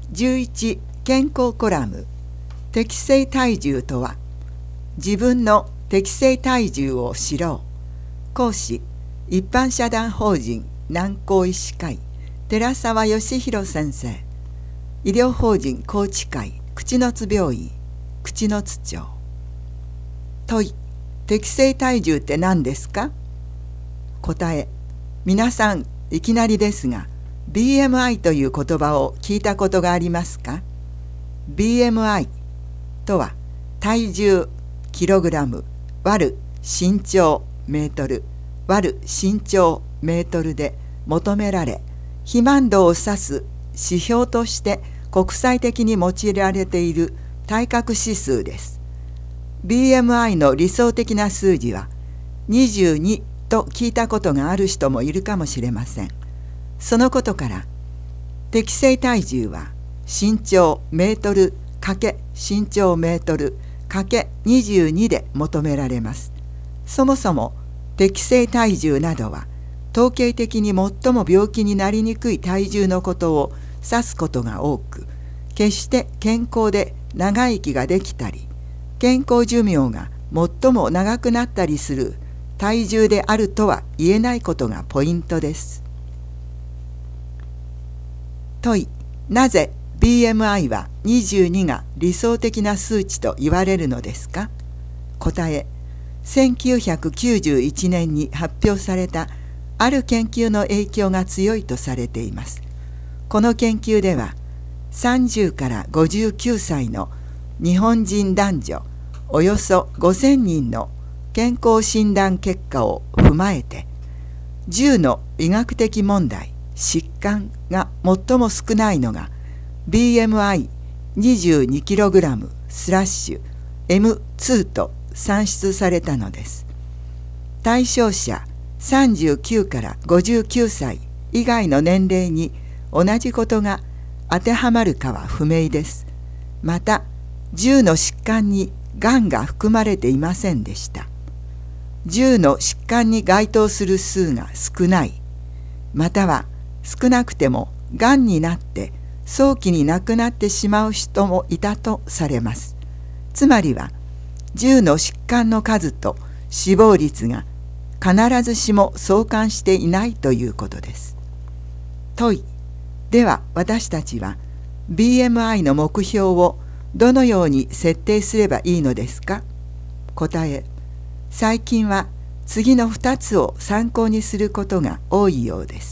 11健康コラム。適正体重とは。自分の適正体重を知ろう。講師、一般社団法人南高医師会寺澤義弘先生。医療法人高知会口の津病院口の津町。問い、適正体重って何ですか？答え、皆さんいきなりですが BMI という言葉を聞いたことがありますか？ BMI とは体重キログラム割る身長メートル割る身長メートルで求められ、肥満度を指す指標として国際的に用いられている体格指数です。 BMI の理想的な数字は22と聞いたことがある人もいるかもしれません。そのことから適正体重は身長メートル×身長メートル×22で求められます。そもそも適正体重などは統計的に最も病気になりにくい体重のことを指すことが多く、決して健康で長生きができたり健康寿命が最も長くなったりする体重であるとは言えないことがポイントです。問い、なぜ BMI は22が理想的な数値と言われるのですか？答え、1991年に発表されたある研究の影響が強いとされています。この研究では30から59歳の日本人男女およそ5000人の健康診断結果を踏まえて、10の医学的問題疾患が最も少ないのが BMI22kg/M2 と算出されたのです。対象者39から59歳以外の年齢に同じことが当てはまるかは不明です。また10の疾患にがんが含まれていませんでした。10の疾患に該当する数が少ない、または少なくてもがんになって早期に亡くなってしまう人もいたとされます。つまりは10の疾患の数と死亡率が必ずしも相関していないということです。問い、では私たちは BMI の目標をどのように設定すればいいのですか？答え、最近は次の2つを参考にすることが多いようです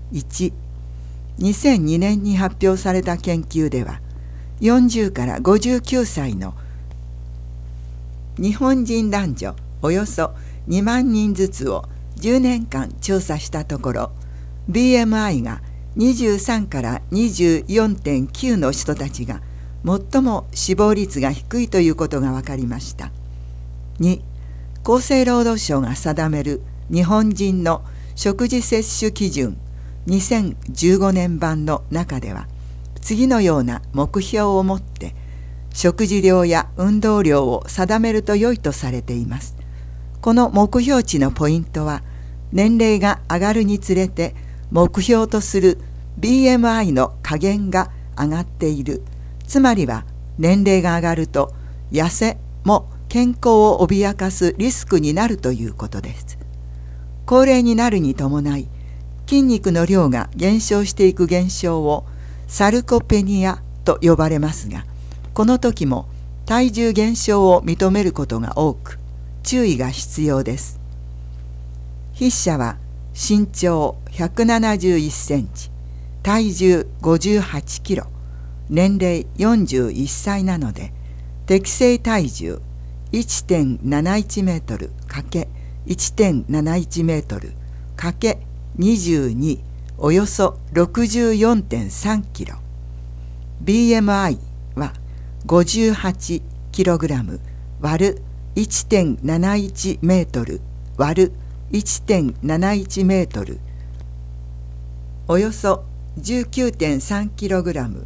。1、2002年に発表された研究では40から59歳の日本人男女およそ2万人ずつを10年間調査したところ、 BMI が23から 24.9 の人たちが最も死亡率が低いということが分かりました。2、厚生労働省が定める日本人の食事摂取基準2015年版の中では次のような目標を持って食事量や運動量を定めると良いとされています。この目標値のポイントは、年齢が上がるにつれて目標とする BMI の加減が上がっている。つまりは年齢が上がると痩せも健康を脅かすリスクになるということです。高齢になるに伴い筋肉の量が減少していく現象をサルコペニアと呼ばれますが、この時も体重減少を認めることが多く注意が必要です。筆者は身長171センチ、体重58キロ、年齢41歳なので、適正体重 1.71 メートル ×1.71 メートル ×22 およそ 64.3 キロ。BMI は58キログラム割る 1.71 メートル割る 1.71 メートルおよそ 19.3 キログラム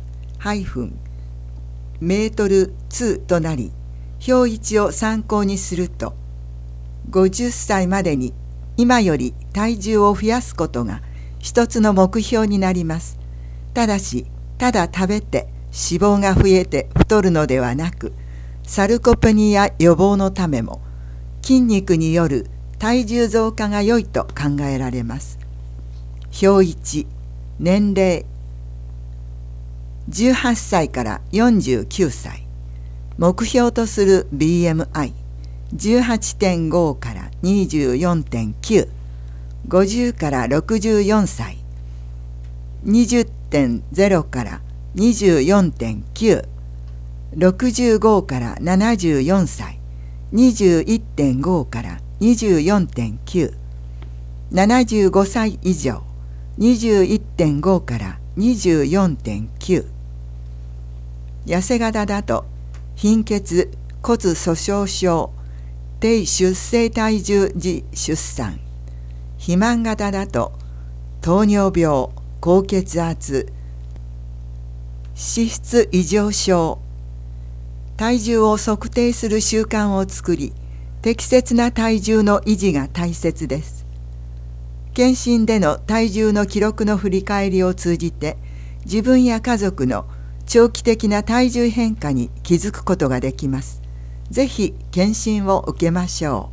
メートル2となり、表1を参考にすると50歳までに今より体重を増やすことが一つの目標になります。ただし、ただ食べて脂肪が増えて太るのではなく、サルコペニア予防のためも筋肉による体重増加が良いと考えられます。表1、年齢18歳から49歳、目標とする BMI18.5 から 24.9、50から64歳、20.0 から24.9、65から74歳、21.5 から24.9、75歳以上、21.5 から24.9。痩せ型だと貧血、骨粗鬆症、低出生体重時出産。肥満型だと糖尿病、高血圧、脂質異常症。体重を測定する習慣を作り、適切な体重の維持が大切です。検診での体重の記録の振り返りを通じて、自分や家族の長期的な体重変化に気づくことができます。ぜひ検診を受けましょ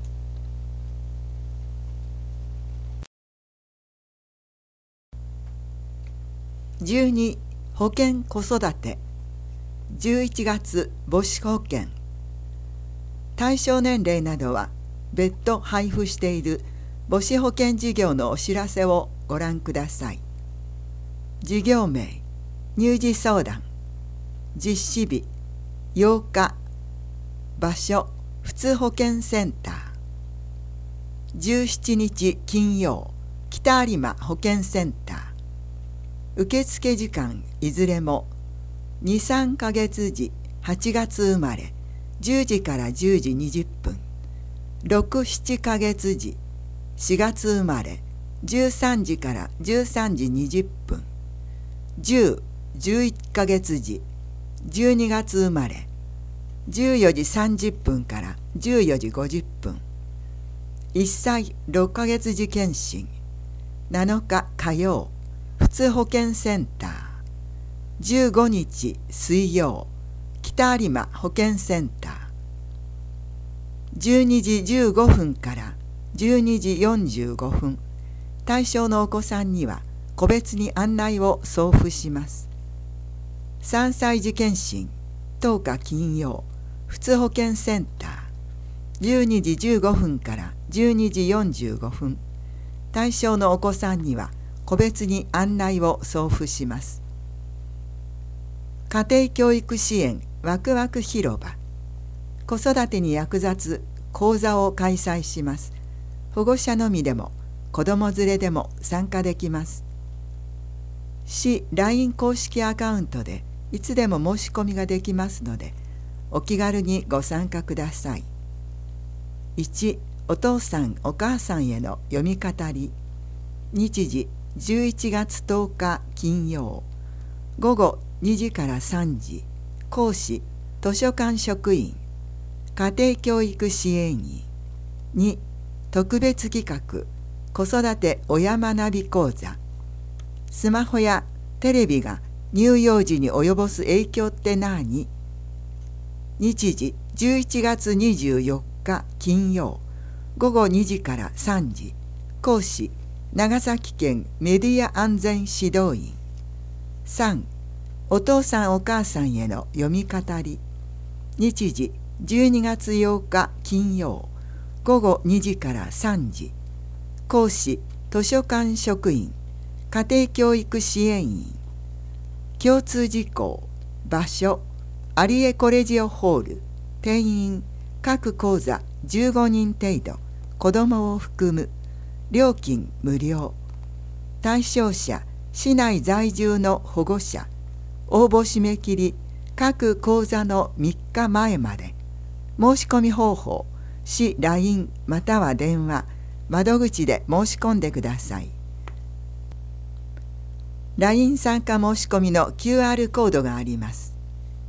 う。12、保険子育て。11月母子保険。対象年齢などは別途配布している母子保険事業のお知らせをご覧ください。事業名、乳児相談。実施日、8日。場所、普通保険センター。17日金曜、北有馬保健センター。受付時間いずれも2、3ヶ月時8月生まれ10時から10時20分、6、7ヶ月時4月生まれ13時から13時20分、10、11ヶ月時12月生まれ14時30分から14時50分、1歳6ヶ月時検診。7日火曜、普通保健センター。15日水曜、北有馬保健センター。12時15分から12時45分、対象のお子さんには個別に案内を送付します。3歳児検診、10日金曜、普通保健センター。12時15分から12時45分、対象のお子さんには個別に案内を送付します。家庭教育支援わくわく広場。子育てに役立つ講座を開催します。保護者のみでも子ども連れでも参加できます。市 LINE 公式アカウントでいつでも申し込みができますので、お気軽にご参加ください。1、お父さんお母さんへの読み語り。日時11月10日金曜、午後2時から3時。講師、図書館職員、家庭教育支援員。2、特別企画、子育て親学び講座。スマホやテレビが乳幼児に及ぼす影響って何？日時11月24日金曜、午後2時から3時。講師、長崎県メディア安全指導員。3、お父さんお母さんへの読み語り。日時12月8日金曜、午後2時から3時。講師、図書館職員、家庭教育支援員。共通事項、場所、有江コレジオホール。定員、各講座15人程度、子どもを含む。料金無料。対象者、市内在住の保護者。応募締め切り、各講座の3日前まで。申し込み方法、市 LINE または電話、窓口で申し込んでください。LINE 参加申し込みの QR コードがあります。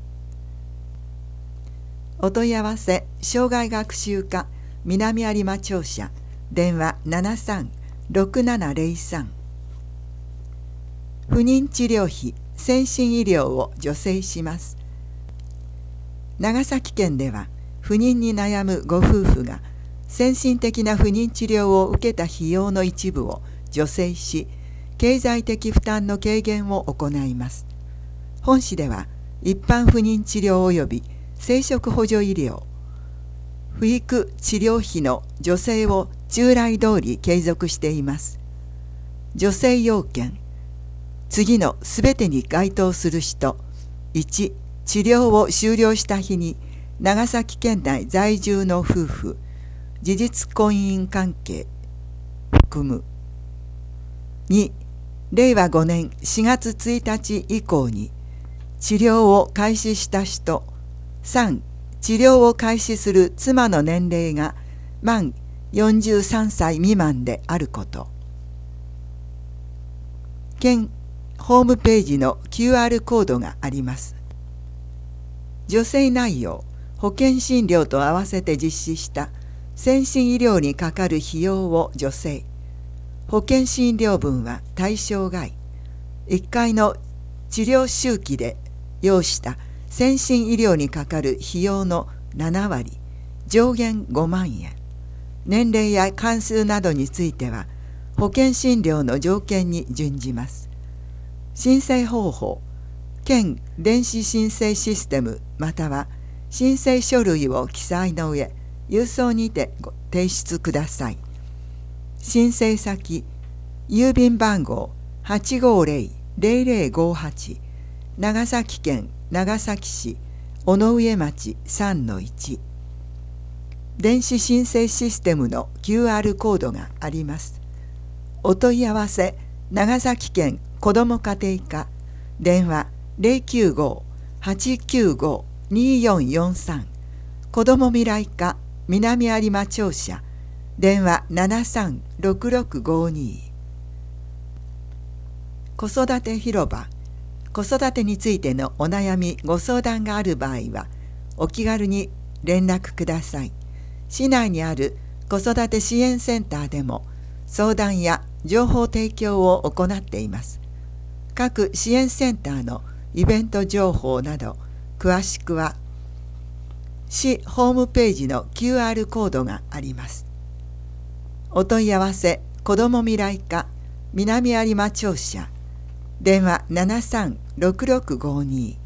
お問い合わせ、障害学習課南有馬庁舎、電話73-6703。不妊治療費先進医療を助成します。長崎県では不妊に悩むご夫婦が先進的な不妊治療を受けた費用の一部を助成し、経済的負担の軽減を行います。本市では一般不妊治療及び生殖補助医療、不育治療費の助成を従来通り継続しています。助成要件、次のすべてに該当する人。1、治療を終了した日に長崎県内在住の夫婦、事実婚姻関係含む。2、令和5年4月1日以降に治療を開始した人。3、治療を開始する妻の年齢が満43歳未満であること。県ホームページの QR コードがあります。助成内容、保険診療と合わせて実施した先進医療にかかる費用を助成。保険診療分は対象外。1回の治療周期で要した先進医療にかかる費用の7割、上限5万円。年齢や関数などについては保険診療の条件に準じます。申請方法、県電子申請システムまたは申請書類を記載の上、郵送にてご提出ください。申請先、郵便番号 850-0058 長崎県長崎市尾上町 3-1。 電子申請システムの QR コードがあります。お問い合わせ、長崎県子ども家庭課、電話 095-895-2443、子ども未来課南有馬庁舎、電話 73-6652。 子育て広場、子育てについてのお悩みご相談がある場合はお気軽に連絡ください。市内にある子育て支援センターでも相談や情報提供を行っています。各支援センターのイベント情報など詳しくは市ホームページの QR コードがあります。お問い合わせ、子ども未来課南有馬庁舎、電話 73-6652